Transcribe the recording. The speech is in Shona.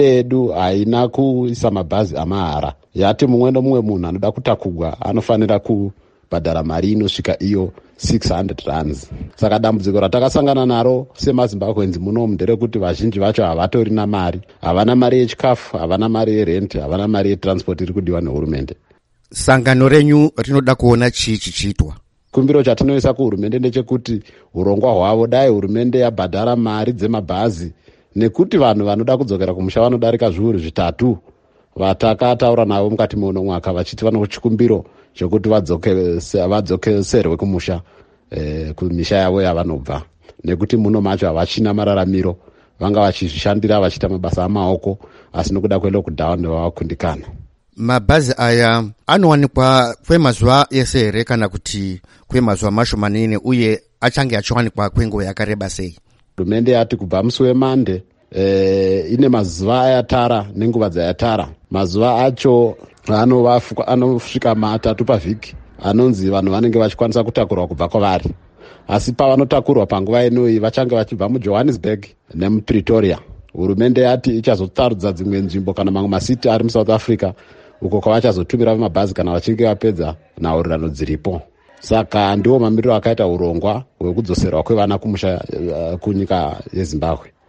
yedu haina kuisa mabhazi amahara. Yati mumwe nomumwe munhu anoda kutakugwa anofanira kubhadhara mari inosvika iyo 600 rands. Saka dambudziko ratakasangana naro semaZimbabweans munomu nderekuti vazhinji vacho havatorina mari. Havana mari yechikafu, havana mari yerent, havana mari yetransport iri kudiwa nehurumende. Sangano renyu rinoda kuona chii chichiitwa? Kumbiro chatinoisa kuhurumende ndechekuti urongwa hwavo dai hurumende yabhadhara mari dzemabhazi, nekuti vanhu vanoda kudzokera kumusha vanodarika zviuru 3 vatakataura navo mukati meuno mwaka vachiti vano chikumbiro chekuti vadzokeserwe kumusha kumisha yavo yavanobva, nekuti muno macho havachina mararamiro, vanga vachizvishandira vachiita mabasa amaoko, asi nokuda kwelockdown vavakundikana. Mabhazi aya anowanikwa kwemazuva ese here kana kuti kwemazuva mashomanene, uye achange achiwanikwa kwenguva yakareba sei? Hurumende yati kubva musi weMande ine mazuva ayatara nenguva dzayatara. Mazuva acho anosvika 3 pavhiki, anonzi vanhu vanenge vachikwanisa kutakurwa kubva kwavari. Asi pavanotakurwa panguva inoyi vachange vachibva muJohannesburg nemuPretoria. Hurumende yati ichazotarudza dzimwe nzvimbo kana mamwe masiti ari muSouth Africa uko kwavachazotumira mabhazi kana vachinge vapedza nhaurirano dziripo. Saka ndiwo mamiriro akaita urongwa hwekudzoserwa kwevana kumusha kunyika yeZimbabwe.